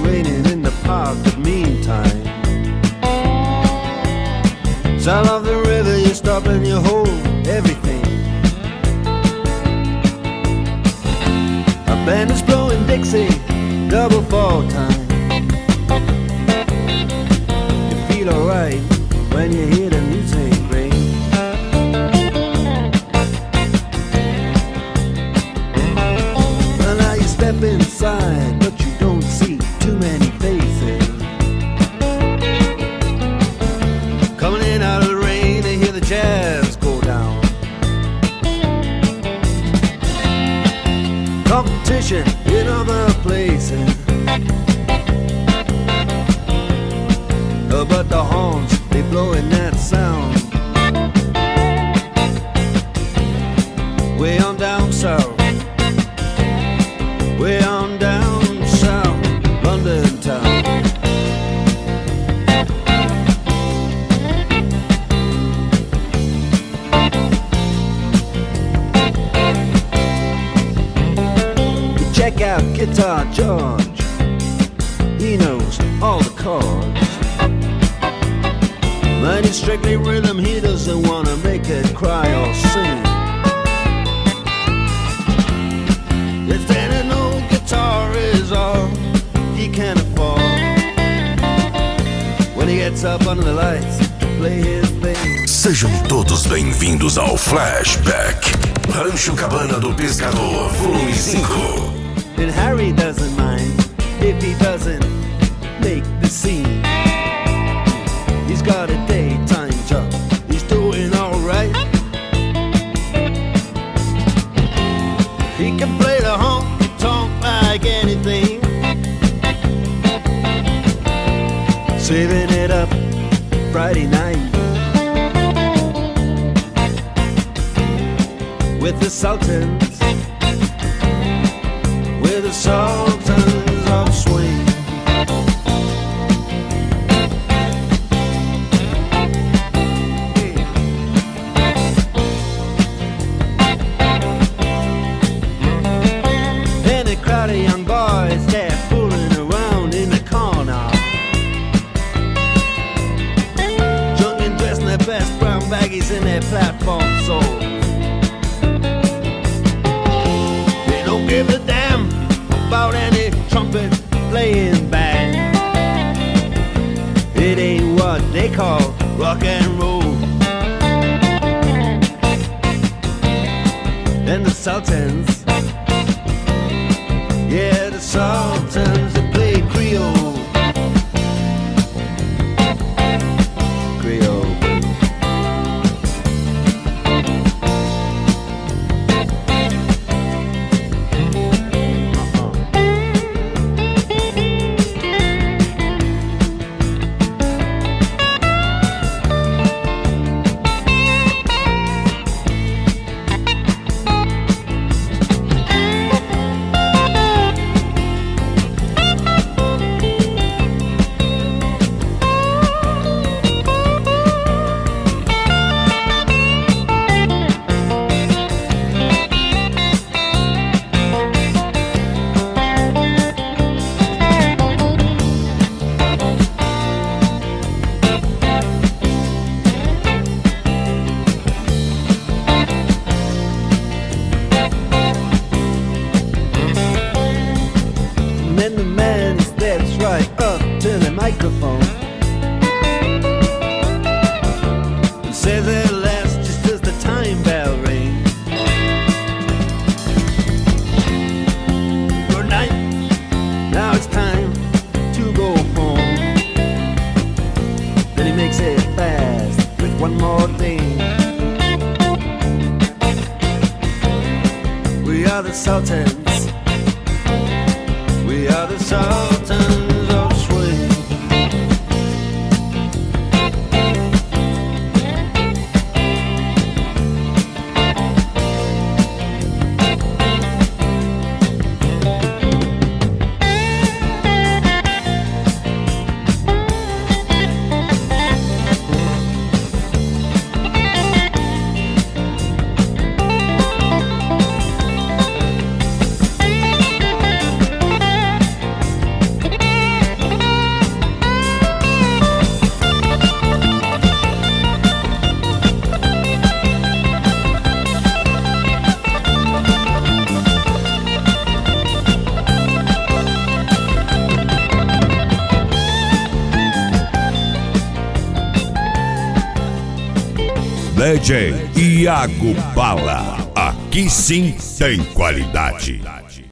raining in the park, but meantime, sound of the river, you stop and you hold everything. A band is blowing Dixie, double fall time. You feel alright when you hear the music ring. Well, now you step inside, but you don't see too many faces. Coming in out of the rain, they hear the jazz go down. Competition in other places, but the horns, they blowing that sound. Way on down south, way on down south, London town. Check out Guitar George, he knows all the chords. But it's strictly rhythm, he doesn't want to make it cry or sing. If then an old guitar is all he can afford, when he gets up under the lights to play his thing. Sejam todos bem-vindos ao Flashback Rancho Cabana do Pescador, volume 5. And Harry doesn't mind if he doesn't make the scene. He's got a daytime job, he's doing alright. He can play the honky-tonk like anything, saving it up Friday night with the Sultans, with the Sultans of Swing. And a crowd of young boys, they're fooling around in the corner, drunk and dressed in their best brown baggies in their platform soles. They don't give a damn about any trumpet playing band. It ain't what they call rock and roll. And the Sultans, yeah, the Sultans, they play Creole. Creole. And the man steps right up to the microphone and says at last, just as the time bell rings, good night, now it's time to go home. Then he makes it fast with one more thing. We are the Sultans, we are the Sultans of Swing. DJ Iago Bala. Aqui sim tem qualidade.